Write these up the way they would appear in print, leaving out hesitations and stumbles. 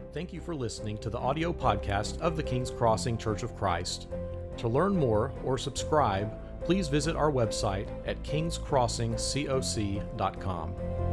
Thank you for listening to the audio podcast of the King's Crossing Church of Christ. To learn more or subscribe, please visit our website at kingscrossingcoc.com.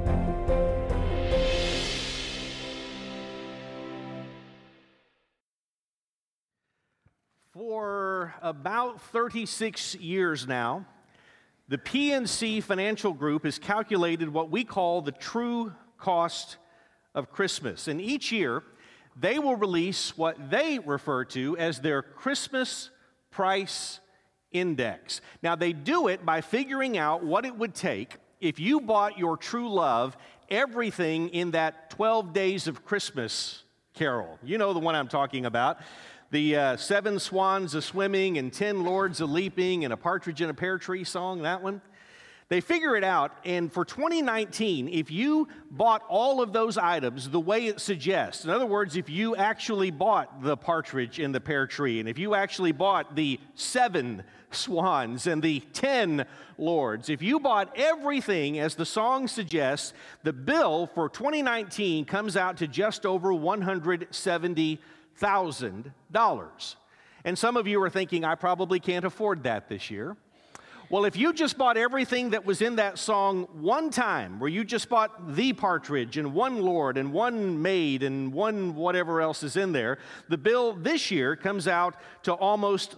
For about 36 years now, the PNC Financial Group has calculated what we call the true cost of Christmas. And each year, they will release what they refer to as their Christmas Price Index. Now, they do it by figuring out what it would take if you bought your true love everything in that 12 Days of Christmas carol. You know the one I'm talking about. The 7 swans a-swimming and 10 lords a-leaping and a partridge in a pear tree song, that one. They figure it out, and for 2019, if you bought all of those items the way it suggests, in other words, if you actually bought the partridge in the pear tree, and if you actually bought the 7 swans and the 10 lords, if you bought everything as the song suggests, the bill for 2019 comes out to just over $170,000. And some of you are thinking, I probably can't afford that this year. Well, if you just bought everything that was in that song one time, where you just bought the partridge and one lord and one maid and one whatever else is in there, the bill this year comes out to almost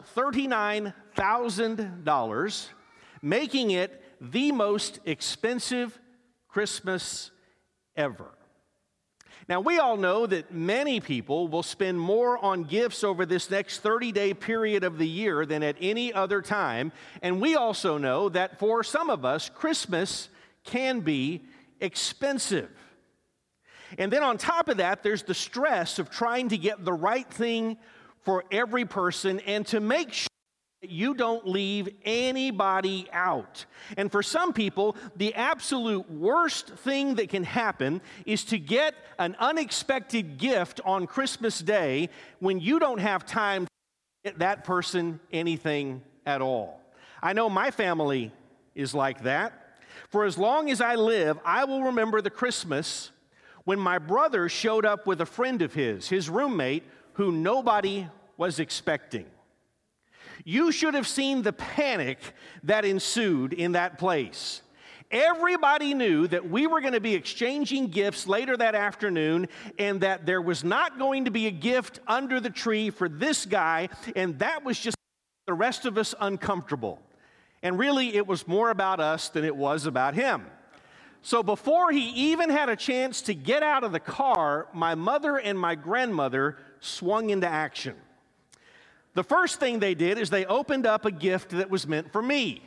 $39,000, making it the most expensive Christmas ever. Now, we all know that many people will spend more on gifts over this next 30-day period of the year than at any other time. And we also know that for some of us, Christmas can be expensive. And then on top of that, there's the stress of trying to get the right thing for every person and to make sure that you don't leave anybody out. And for some people, the absolute worst thing that can happen is to get an unexpected gift on Christmas Day when you don't have time to get that person anything at all. I know my family is like that. For as long as I live, I will remember the Christmas when my brother showed up with a friend of his roommate, who nobody was expecting. You should have seen the panic that ensued in that place. Everybody knew that we were going to be exchanging gifts later that afternoon and that there was not going to be a gift under the tree for this guy, and that was just the rest of us uncomfortable. And really, it was more about us than it was about him. So before he even had a chance to get out of the car, my mother and my grandmother swung into action. The first thing they did is they opened up a gift that was meant for me.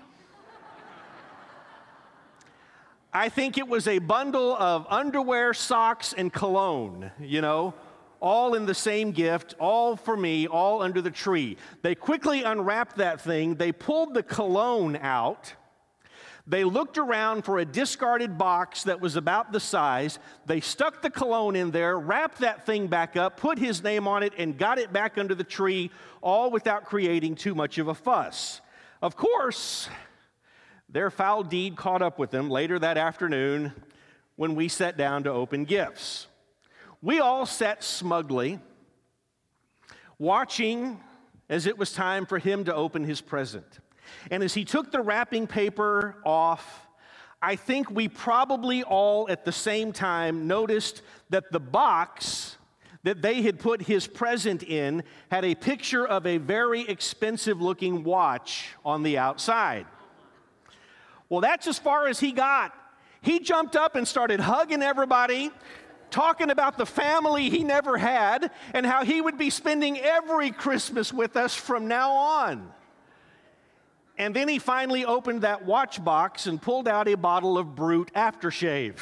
I think it was a bundle of underwear, socks, and cologne, all in the same gift, all for me, all under the tree. They quickly unwrapped that thing. They pulled the cologne out. They looked around for a discarded box that was about the size. They stuck the cologne in there, wrapped that thing back up, put his name on it, and got it back under the tree, all without creating too much of a fuss. Of course, their foul deed caught up with them later that afternoon when we sat down to open gifts. We all sat smugly, watching as it was time for him to open his present. And as he took the wrapping paper off, I think we probably all at the same time noticed that the box that they had put his present in had a picture of a very expensive-looking watch on the outside. Well, that's as far as he got. He jumped up and started hugging everybody, talking about the family he never had and how he would be spending every Christmas with us from now on. And then he finally opened that watch box and pulled out a bottle of Brut aftershave.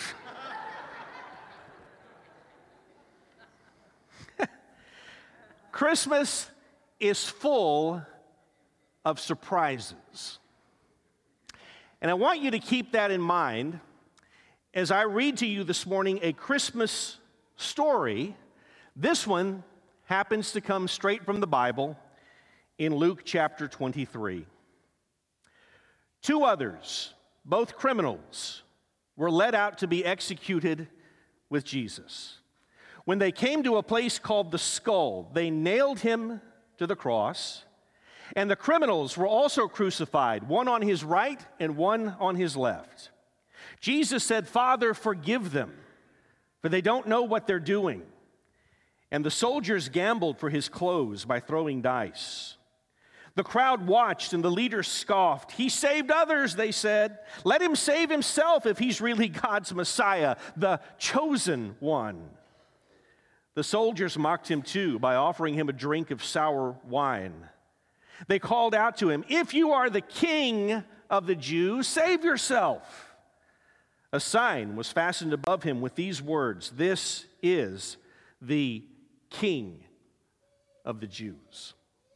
Christmas is full of surprises. And I want you to keep that in mind as I read to you this morning a Christmas story. This one happens to come straight from the Bible in Luke chapter 23. 2 others, both criminals, were led out to be executed with Jesus. When they came to a place called the Skull, they nailed him to the cross, and the criminals were also crucified, one on his right and one on his left. Jesus said, "Father, forgive them, for they don't know what they're doing." And the soldiers gambled for his clothes by throwing dice. The crowd watched, and the leaders scoffed. "He saved others," they said. "Let him save himself if he's really God's Messiah, the chosen one." The soldiers mocked him too by offering him a drink of sour wine. They called out to him, "If you are the king of the Jews, save yourself." A sign was fastened above him with these words, "This is the King of the Jews."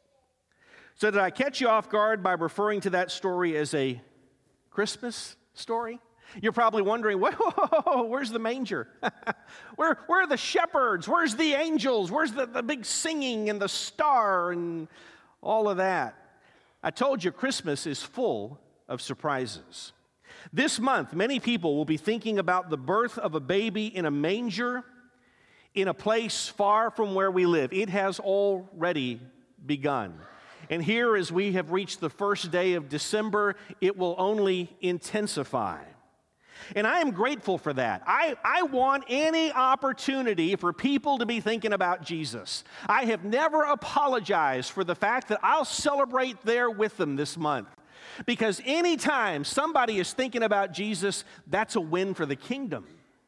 So did I catch you off guard by referring to that story as a Christmas story? You're probably wondering, whoa, where's the manger? Where are the shepherds? Where's the angels? Where's the big singing and the star and all of that? I told you Christmas is full of surprises. This month, many people will be thinking about the birth of a baby in a manger in a place far from where we live. It has already begun. And here, as we have reached the first day of December, it will only intensify. And I am grateful for that. I want any opportunity for people to be thinking about Jesus. I have never apologized for the fact that I'll celebrate there with them this month. Because anytime somebody is thinking about Jesus, that's a win for the kingdom.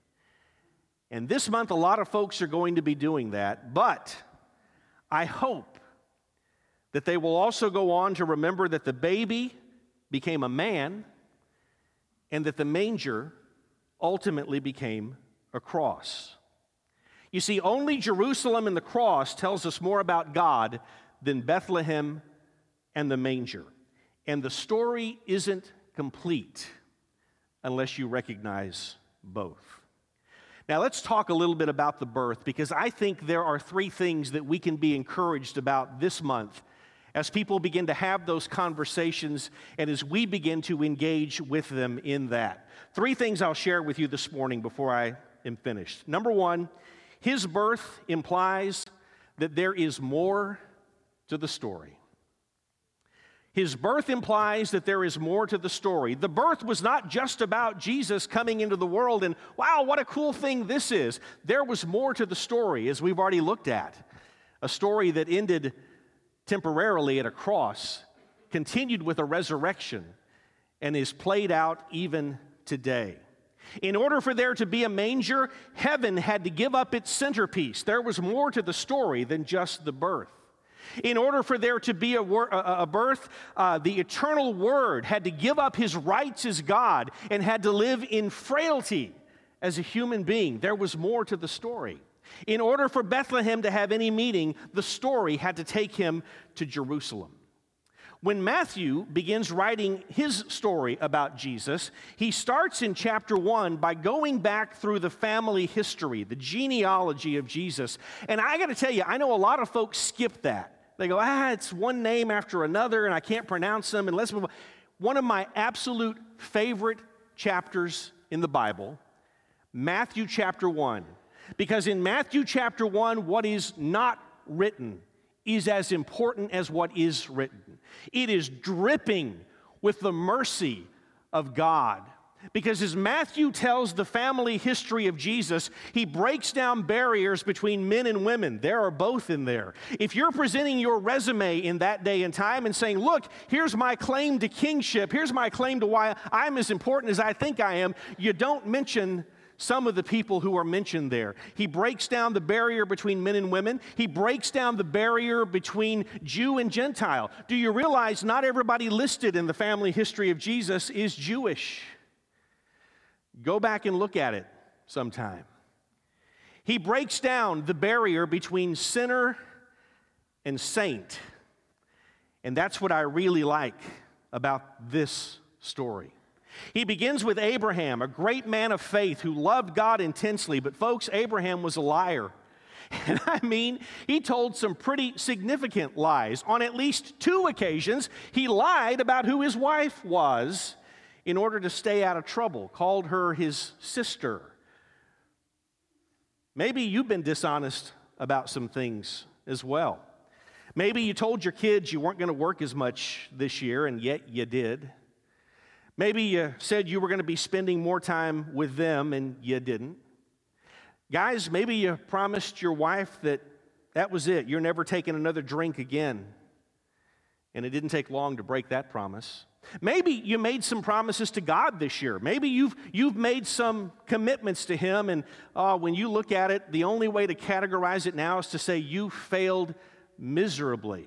And this month, a lot of folks are going to be doing that. But I hope that they will also go on to remember that the baby became a man and that the manger ultimately became a cross. You see, only Jerusalem and the cross tells us more about God than Bethlehem and the manger. And the story isn't complete unless you recognize both. Now, let's talk a little bit about the birth, because I think there are three things that we can be encouraged about this month as people begin to have those conversations and as we begin to engage with them in that. Three things I'll share with you this morning before I am finished. Number one, his birth implies that there is more to the story. His birth implies that there is more to the story. The birth was not just about Jesus coming into the world and, wow, what a cool thing this is. There was more to the story, as we've already looked at. A story that ended temporarily at a cross, continued with a resurrection, and is played out even today. In order for there to be a manger, heaven had to give up its centerpiece. There was more to the story than just the birth. In order for there to be a birth, the eternal Word had to give up his rights as God and had to live in frailty as a human being. There was more to the story. In order for Bethlehem to have any meaning, the story had to take him to Jerusalem. When Matthew begins writing his story about Jesus, he starts in chapter 1 by going back through the family history, the genealogy of Jesus. And I got to tell you, I know a lot of folks skip that. They go, it's one name after another, and I can't pronounce them, and let's move on. One of my absolute favorite chapters in the Bible, Matthew chapter 1. Because in Matthew chapter 1, what is not written is as important as what is written. It is dripping with the mercy of God. Because as Matthew tells the family history of Jesus, he breaks down barriers between men and women. There are both in there. If you're presenting your resume in that day and time and saying, look, here's my claim to kingship, here's my claim to why I'm as important as I think I am, you don't mention some of the people who are mentioned there. He breaks down the barrier between men and women. He breaks down the barrier between Jew and Gentile. Do you realize not everybody listed in the family history of Jesus is Jewish? Go back and look at it sometime. He breaks down the barrier between sinner and saint. And that's what I really like about this story. He begins with Abraham, a great man of faith who loved God intensely. But folks, Abraham was a liar. And I mean, he told some pretty significant lies. On at least 2 occasions, he lied about who his wife was in order to stay out of trouble, called her his sister. Maybe you've been dishonest about some things as well. Maybe you told your kids you weren't going to work as much this year, and yet you did. Maybe you said you were going to be spending more time with them, and you didn't. Guys, maybe you promised your wife that was it. You're never taking another drink again. And it didn't take long to break that promise. Maybe you made some promises to God this year. Maybe you've made some commitments to Him, and when you look at it, the only way to categorize it now is to say you failed miserably.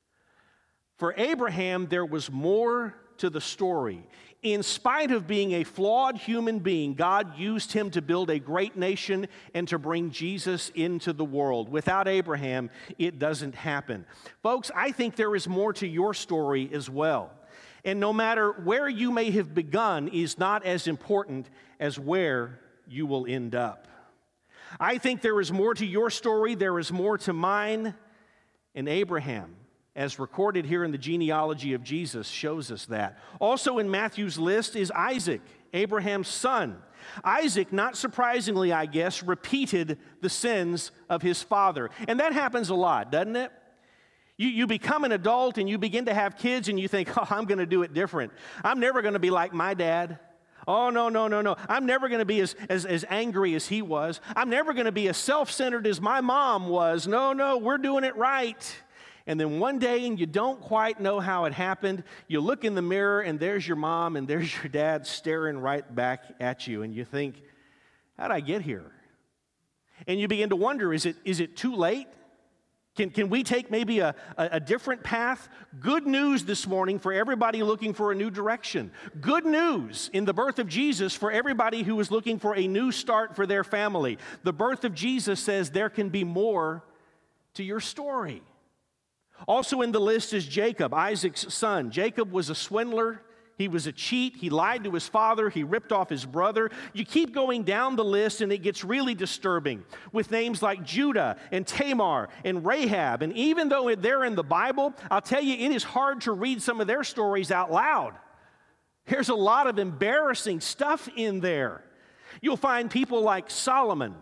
For Abraham, there was more to the story. In spite of being a flawed human being, God used him to build a great nation and to bring Jesus into the world. Without Abraham, it doesn't happen. Folks, I think there is more to your story as well. And no matter where you may have begun is not as important as where you will end up. I think there is more to your story, there is more to mine, and Abraham, as recorded here in the genealogy of Jesus, shows us that. Also in Matthew's list is Isaac, Abraham's son. Isaac, not surprisingly, I guess, repeated the sins of his father. And that happens a lot, doesn't it? You become an adult and you begin to have kids and you think, I'm going to do it different. I'm never going to be like my dad. Oh, no. I'm never going to be as angry as he was. I'm never going to be as self-centered as my mom was. No, we're doing it right. And then one day, and you don't quite know how it happened, you look in the mirror, and there's your mom, and there's your dad staring right back at you, and you think, how'd I get here? And you begin to wonder, is it too late? Can we take maybe a different path? Good news this morning for everybody looking for a new direction. Good news in the birth of Jesus for everybody who is looking for a new start for their family. The birth of Jesus says there can be more to your story. Also in the list is Jacob, Isaac's son. Jacob was a swindler. He was a cheat. He lied to his father. He ripped off his brother. You keep going down the list, and it gets really disturbing with names like Judah and Tamar and Rahab. And even though they're in the Bible, I'll tell you, it is hard to read some of their stories out loud. There's a lot of embarrassing stuff in there. You'll find people like Solomon.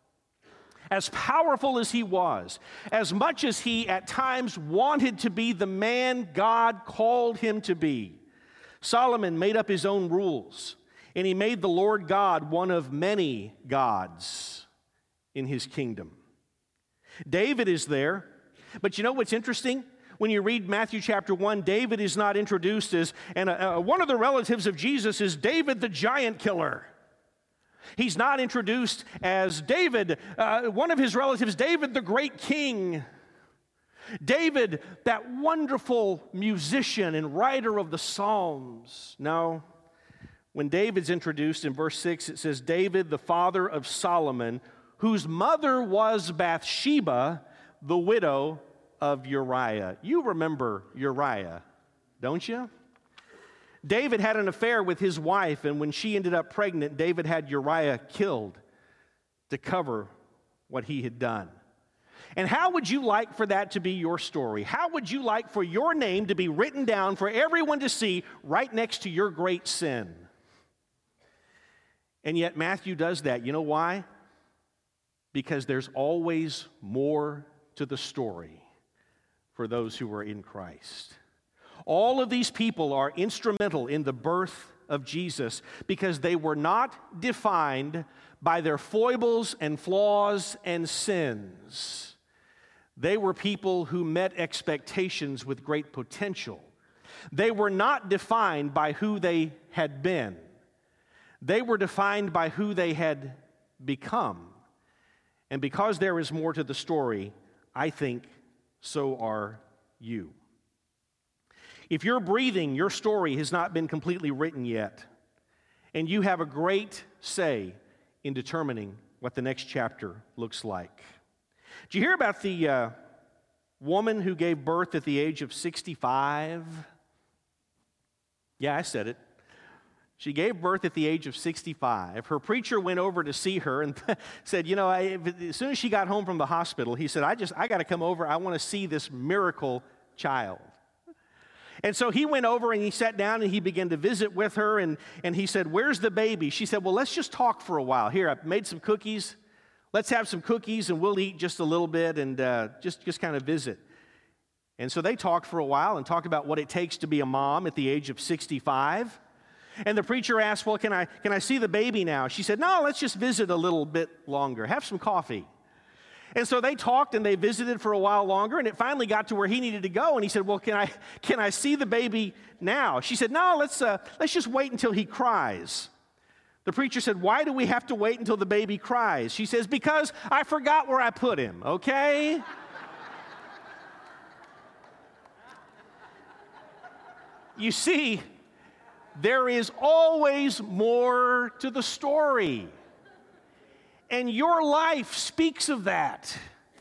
As powerful as he was, as much as he at times wanted to be the man God called him to be, Solomon made up his own rules, and he made the Lord God one of many gods in his kingdom. David is there, but you know what's interesting? When you read Matthew chapter 1, David is not introduced as, and one of the relatives of Jesus is David the giant killer. He's not introduced as David, one of his relatives, David the great king. David, that wonderful musician and writer of the Psalms. No, when David's introduced in verse 6, it says, David, the father of Solomon, whose mother was Bathsheba, the widow of Uriah. You remember Uriah, don't you? David had an affair with his wife, and when she ended up pregnant, David had Uriah killed to cover what he had done. And how would you like for that to be your story? How would you like for your name to be written down for everyone to see right next to your great sin? And yet Matthew does that. You know why? Because there's always more to the story for those who are in Christ. All of these people are instrumental in the birth of Jesus because they were not defined by their foibles and flaws and sins. They were people who met expectations with great potential. They were not defined by who they had been. They were defined by who they had become. And because there is more to the story, I think so are you. If you're breathing, your story has not been completely written yet, and you have a great say in determining what the next chapter looks like. Did you hear about the woman who gave birth at the age of 65? Yeah, I said it. She gave birth at the age of 65. Her preacher went over to see her and said, as soon as she got home from the hospital, he said, I got to come over. I want to see this miracle child. And so he went over and he sat down and he began to visit with her, and he said, where's the baby? She said, well, let's just talk for a while. Here, I've made some cookies. Let's have some cookies and we'll eat just a little bit and just kind of visit. And so they talked for a while and talked about what it takes to be a mom at the age of 65. And the preacher asked, well, can I see the baby now? She said, no, let's just visit a little bit longer. Have some coffee. And so they talked and they visited for a while longer, and it finally got to where he needed to go. And he said, well, can I see the baby now? She said, no, let's just wait until he cries. The preacher said, why do we have to wait until the baby cries? She says, because I forgot where I put him, okay? You see, there is always more to the story. And your life speaks of that.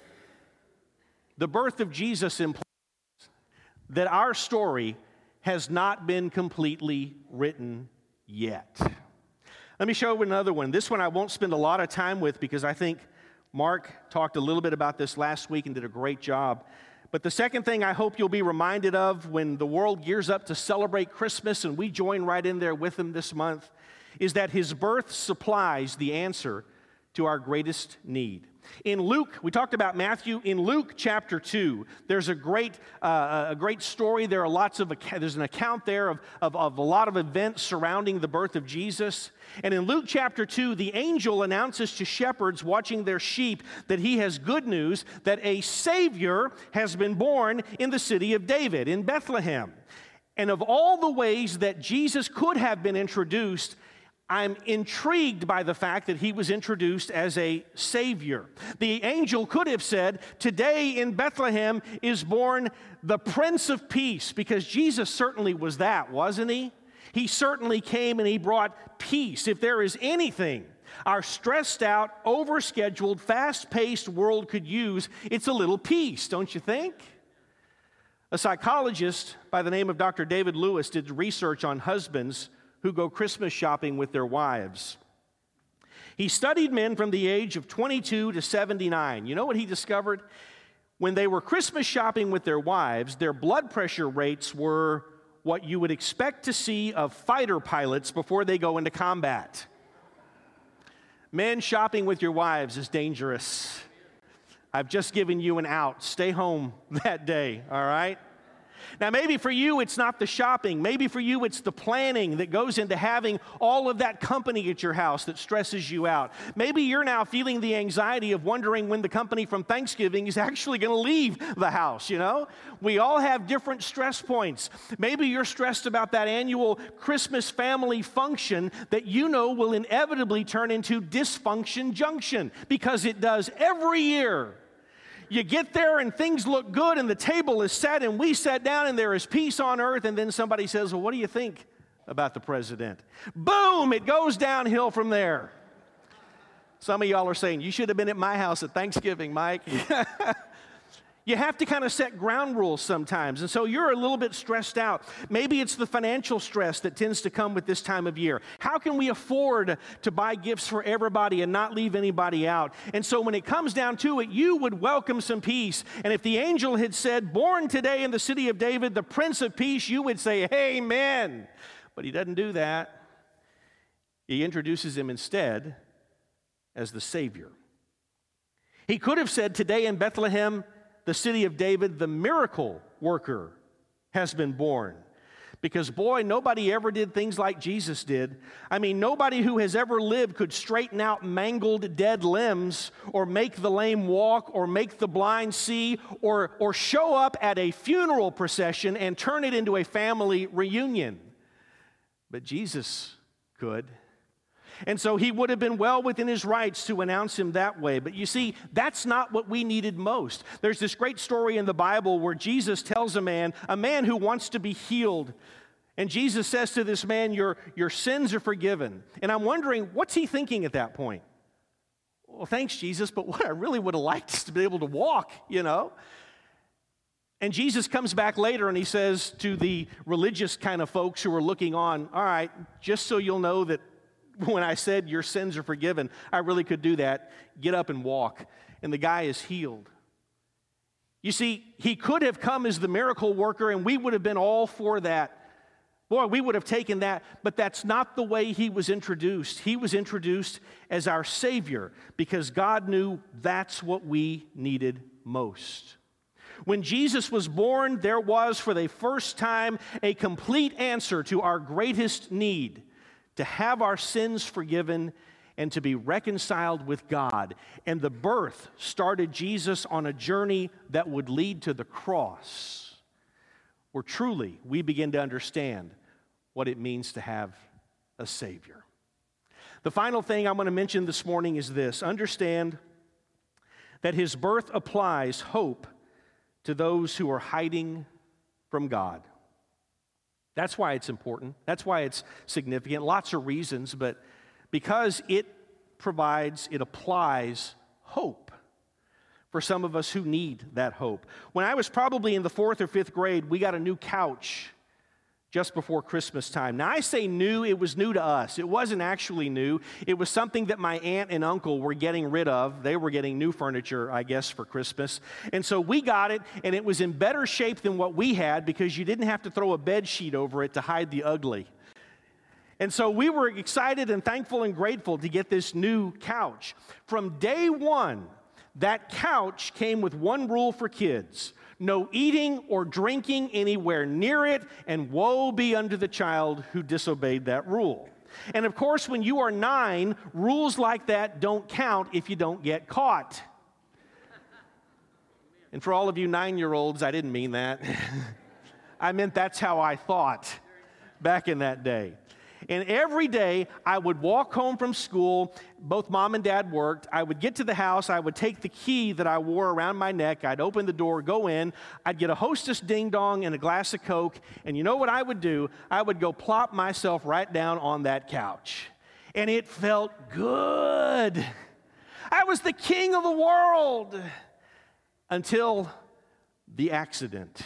The birth of Jesus implies that our story has not been completely written yet. Let me show you another one. This one I won't spend a lot of time with because I think Mark talked a little bit about this last week and did a great job. But the second thing I hope you'll be reminded of when the world gears up to celebrate Christmas, and we join right in there with them this month, is that his birth supplies the answer to our greatest need. In Luke, we talked about Matthew. In Luke chapter 2, there's a great story. There's an account there of a lot of events surrounding the birth of Jesus. And in Luke chapter 2, the angel announces to shepherds watching their sheep that he has good news, that a Savior has been born in the city of David, in Bethlehem. And of all the ways that Jesus could have been introduced, I'm intrigued by the fact that he was introduced as a Savior. The angel could have said, today in Bethlehem is born the Prince of Peace, because Jesus certainly was that, wasn't he? He certainly came and he brought peace. If there is anything our stressed out, overscheduled, fast-paced world could use, it's a little peace, don't you think? A psychologist by the name of Dr. David Lewis did research on husbands who go Christmas shopping with their wives. He studied men from the age of 22 to 79. You know what he discovered? When they were Christmas shopping with their wives, their blood pressure rates were what you would expect to see of fighter pilots before they go into combat. Men, shopping with your wives is dangerous. I've just given you an out. Stay home that day, all right? Now, maybe for you, it's not the shopping. Maybe for you, it's the planning that goes into having all of that company at your house that stresses you out. Maybe you're now feeling the anxiety of wondering when the company from Thanksgiving is actually going to leave the house, you know? We all have different stress points. Maybe you're stressed about that annual Christmas family function that you know will inevitably turn into Dysfunction Junction, because it does every year. You get there and things look good and the table is set and we sat down and there is peace on earth, and then somebody says, well, what do you think about the president? Boom, it goes downhill from there. Some of y'all are saying, you should have been at my house at Thanksgiving, Mike. You have to kind of set ground rules sometimes, and so you're a little bit stressed out. Maybe it's the financial stress that tends to come with this time of year. How can we afford to buy gifts for everybody and not leave anybody out? And so when it comes down to it, you would welcome some peace. And if the angel had said, born today in the city of David, the Prince of Peace, you would say, amen. But he doesn't do that. He introduces him instead as the Savior. He could have said, today in Bethlehem, the city of David, the miracle worker has been born. Because, boy, nobody ever did things like Jesus did. I mean, nobody who has ever lived could straighten out mangled dead limbs, or make the lame walk, or make the blind see, or show up at a funeral procession and turn it into a family reunion. But Jesus could. And so he would have been well within his rights to announce him that way. But you see, that's not what we needed most. There's this great story in the Bible where Jesus tells a man who wants to be healed. And Jesus says to this man, your sins are forgiven. And I'm wondering, what's he thinking at that point? Well, thanks, Jesus, but what I really would have liked is to be able to walk, you know. And Jesus comes back later and he says to the religious kind of folks who are looking on, all right, just so you'll know that when I said your sins are forgiven, I really could do that. Get up and walk. And the guy is healed. You see, he could have come as the miracle worker, and we would have been all for that. Boy, we would have taken that, but that's not the way he was introduced. He was introduced as our Savior because God knew that's what we needed most. When Jesus was born, there was for the first time a complete answer to our greatest need, to have our sins forgiven and to be reconciled with God. And the birth started Jesus on a journey that would lead to the cross, where truly we begin to understand what it means to have a Savior. The final thing I'm going to mention this morning is this. Understand that his birth applies hope to those who are hiding from God. That's why it's important. That's why it's significant. Lots of reasons, but because it applies hope for some of us who need that hope. When I was probably in the 4th or 5th grade, we got a new couch just before Christmas time. Now, I say new, it was new to us. It wasn't actually new. It was something that my aunt and uncle were getting rid of. They were getting new furniture, I guess, for Christmas. And so we got it, and it was in better shape than what we had because you didn't have to throw a bed sheet over it to hide the ugly. And so we were excited and thankful and grateful to get this new couch. From day one, that couch came with one rule for kids: no eating or drinking anywhere near it, and woe be unto the child who disobeyed that rule. And of course, when you are 9, rules like that don't count if you don't get caught. And for all of you 9-year-olds, I didn't mean that. I meant that's how I thought back in that day. And every day, I would walk home from school. Both Mom and Dad worked. I would get to the house. I would take the key that I wore around my neck. I'd open the door, go in. I'd get a Hostess Ding Dong and a glass of Coke. And you know what I would do? I would go plop myself right down on that couch. And it felt good. I was the king of the world until the accident.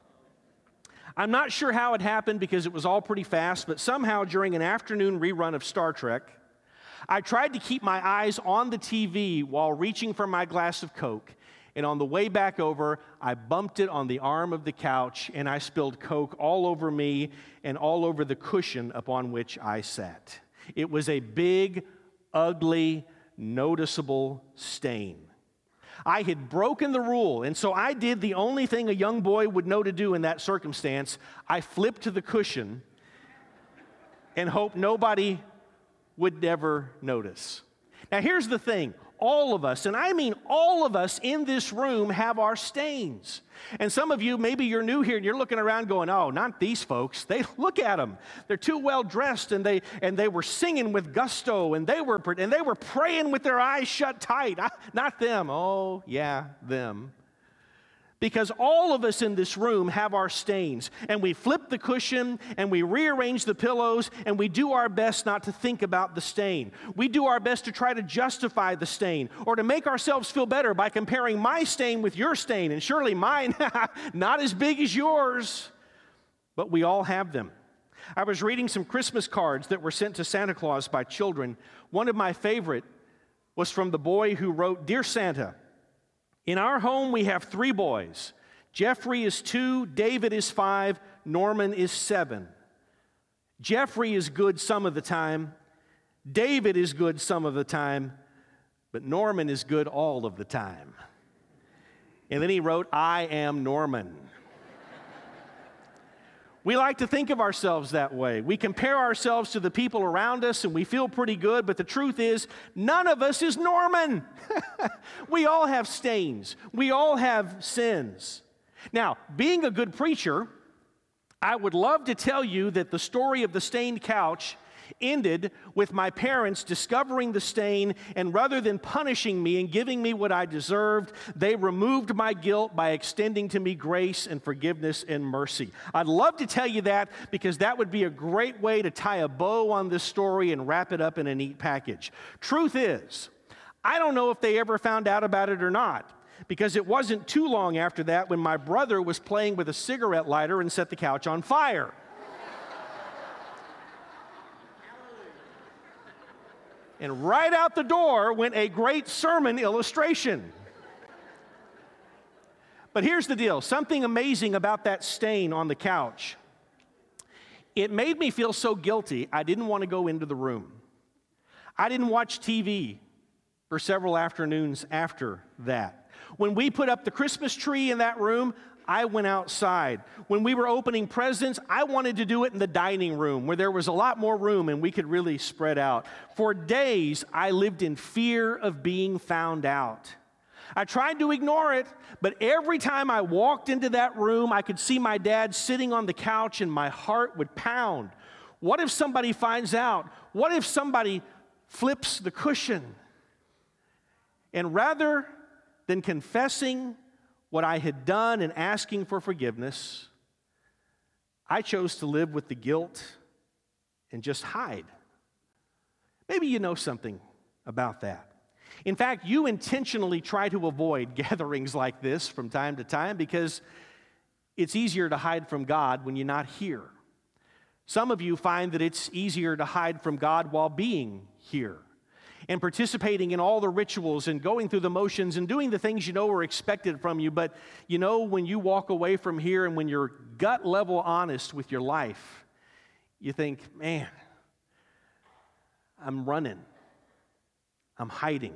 I'm not sure how it happened because it was all pretty fast, but somehow during an afternoon rerun of Star Trek, I tried to keep my eyes on the TV while reaching for my glass of Coke. And on the way back over, I bumped it on the arm of the couch, and I spilled Coke all over me and all over the cushion upon which I sat. It was a big, ugly, noticeable stain. I had broken the rule, and so I did the only thing a young boy would know to do in that circumstance. I flipped to the cushion and hoped nobody would ever notice. Now, here's the thing. All of us, and I mean all of us in this room, have our stains. And some of you, maybe you're new here and you're looking around going, oh, not these folks. They look at them. They're too well dressed, and they were singing with gusto, and they were praying with their eyes shut tight. Not them. Oh, yeah, them. Because all of us in this room have our stains, and we flip the cushion, and we rearrange the pillows, and we do our best not to think about the stain. We do our best to try to justify the stain, or to make ourselves feel better by comparing my stain with your stain, and surely mine, not as big as yours, but we all have them. I was reading some Christmas cards that were sent to Santa Claus by children. One of my favorite was from the boy who wrote, "Dear Santa, in our home, we have 3 boys. Jeffrey is 2, David is 5, Norman is 7. Jeffrey is good some of the time, David is good some of the time, but Norman is good all of the time." And then he wrote, "I am Norman." We like to think of ourselves that way. We compare ourselves to the people around us and we feel pretty good, but the truth is, none of us is Norman. We all have stains. We all have sins. Now, being a good preacher, I would love to tell you that the story of the stained couch ended with my parents discovering the stain, and rather than punishing me and giving me what I deserved, they removed my guilt by extending to me grace and forgiveness and mercy. I'd love to tell you that because that would be a great way to tie a bow on this story and wrap it up in a neat package. Truth is, I don't know if they ever found out about it or not, because it wasn't too long after that when my brother was playing with a cigarette lighter and set the couch on fire. And right out the door went a great sermon illustration. But here's the deal. Something amazing about that stain on the couch It made me feel so guilty, I didn't want to go into the room. I didn't watch TV for several afternoons after that. When we put up the Christmas tree in that room, I went outside. When we were opening presents, I wanted to do it in the dining room where there was a lot more room and we could really spread out. For days, I lived in fear of being found out. I tried to ignore it, but every time I walked into that room, I could see my dad sitting on the couch and my heart would pound. What if somebody finds out? What if somebody flips the cushion? And rather than confessing what I had done and asking for forgiveness, I chose to live with the guilt and just hide. Maybe you know something about that. In fact, you intentionally try to avoid gatherings like this from time to time because it's easier to hide from God when you're not here. Some of you find that it's easier to hide from God while being here and participating in all the rituals and going through the motions and doing the things you know are expected from you. But you know, when you walk away from here and when you're gut level honest with your life, you think, man, I'm running. I'm hiding.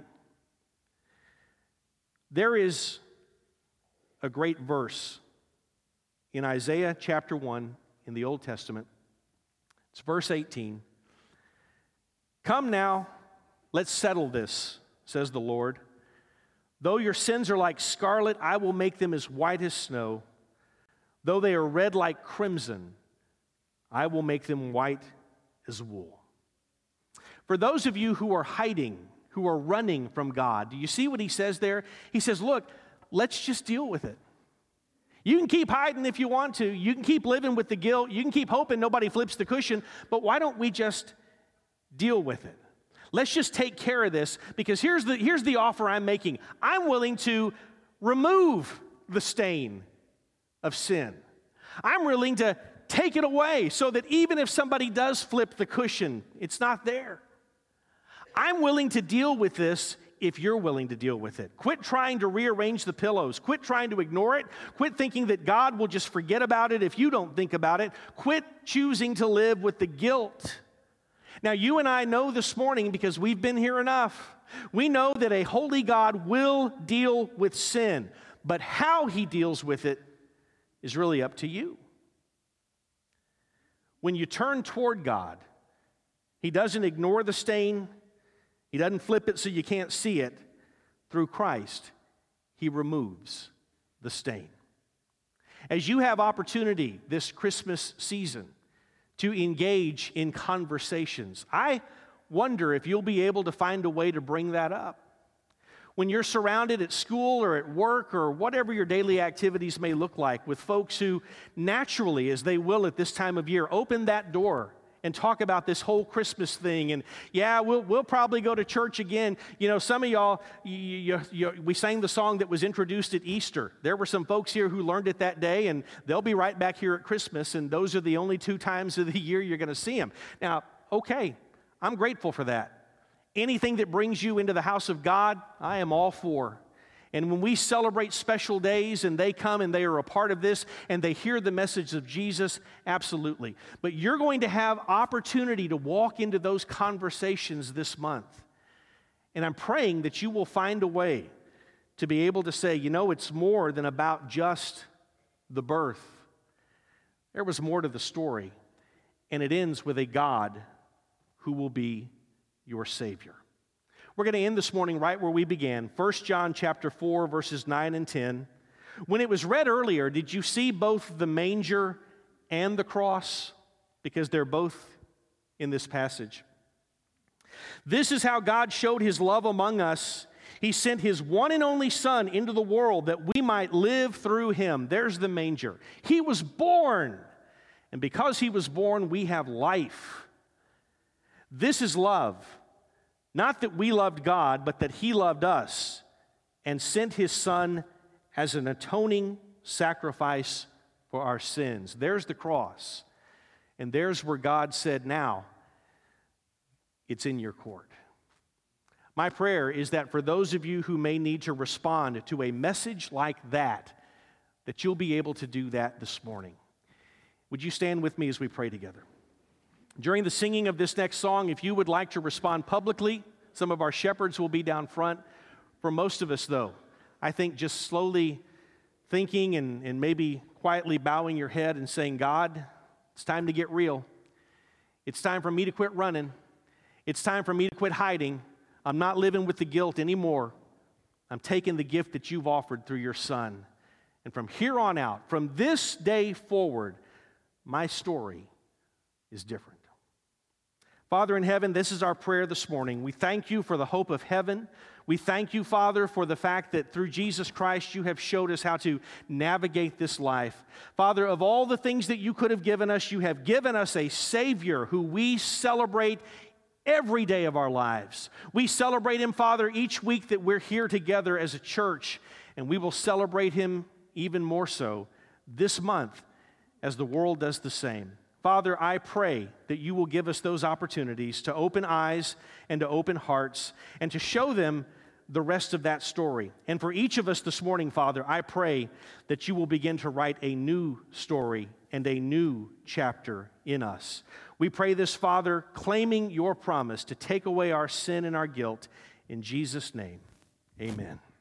There is a great verse in Isaiah chapter 1 in the Old Testament. It's verse 18. Come now, let's settle this, says the Lord. Though your sins are like scarlet, I will make them as white as snow. Though they are red like crimson, I will make them white as wool. For those of you who are hiding, who are running from God, do you see what he says there? He says, look, let's just deal with it. You can keep hiding if you want to. You can keep living with the guilt. You can keep hoping nobody flips the cushion. But why don't we just deal with it? Let's just take care of this, because here's the offer I'm making. I'm willing to remove the stain of sin. I'm willing to take it away so that even if somebody does flip the cushion, it's not there. I'm willing to deal with this if you're willing to deal with it. Quit trying to rearrange the pillows. Quit trying to ignore it. Quit thinking that God will just forget about it if you don't think about it. Quit choosing to live with the guilt. Now, you and I know this morning, because we've been here enough, we know that a holy God will deal with sin, but how he deals with it is really up to you. When you turn toward God, he doesn't ignore the stain. He doesn't flip it so you can't see it. Through Christ, he removes the stain. As you have opportunity this Christmas season to engage in conversations, I wonder if you'll be able to find a way to bring that up. When you're surrounded at school or at work or whatever your daily activities may look like with folks who naturally, as they will at this time of year, open that door and talk about this whole Christmas thing. And yeah, we'll probably go to church again. You know, some of y'all, we sang the song that was introduced at Easter. There were some folks here who learned it that day, and they'll be right back here at Christmas, and those are the only 2 times of the year you're going to see them. Now, okay, I'm grateful for that. Anything that brings you into the house of God, I am all for. And when we celebrate special days and they come and they are a part of this and they hear the message of Jesus, absolutely. But you're going to have opportunity to walk into those conversations this month. And I'm praying that you will find a way to be able to say, you know, it's more than about just the birth. There was more to the story. And it ends with a God who will be your Savior. We're going to end this morning right where we began, 1 John chapter 4, verses 9 and 10. When it was read earlier, did you see both the manger and the cross? Because they're both in this passage. This is how God showed his love among us. He sent his one and only Son into the world that we might live through him. There's the manger. He was born, and because he was born, we have life. This is love. Not that we loved God, but that he loved us and sent his Son as an atoning sacrifice for our sins. There's the cross. And there's where God said, now, it's in your court. My prayer is that for those of you who may need to respond to a message like that you'll be able to do that this morning. Would you stand with me as we pray together? During the singing of this next song, if you would like to respond publicly, some of our shepherds will be down front. For most of us, though, I think just slowly thinking and maybe quietly bowing your head and saying, God, it's time to get real. It's time for me to quit running. It's time for me to quit hiding. I'm not living with the guilt anymore. I'm taking the gift that you've offered through your Son. And from here on out, from this day forward, my story is different. Father in heaven, this is our prayer this morning. We thank you for the hope of heaven. We thank you, Father, for the fact that through Jesus Christ you have showed us how to navigate this life. Father, of all the things that you could have given us, you have given us a Savior who we celebrate every day of our lives. We celebrate him, Father, each week that we're here together as a church, and we will celebrate him even more so this month as the world does the same. Father, I pray that you will give us those opportunities to open eyes and to open hearts and to show them the rest of that story. And for each of us this morning, Father, I pray that you will begin to write a new story and a new chapter in us. We pray this, Father, claiming your promise to take away our sin and our guilt. In Jesus' name, amen.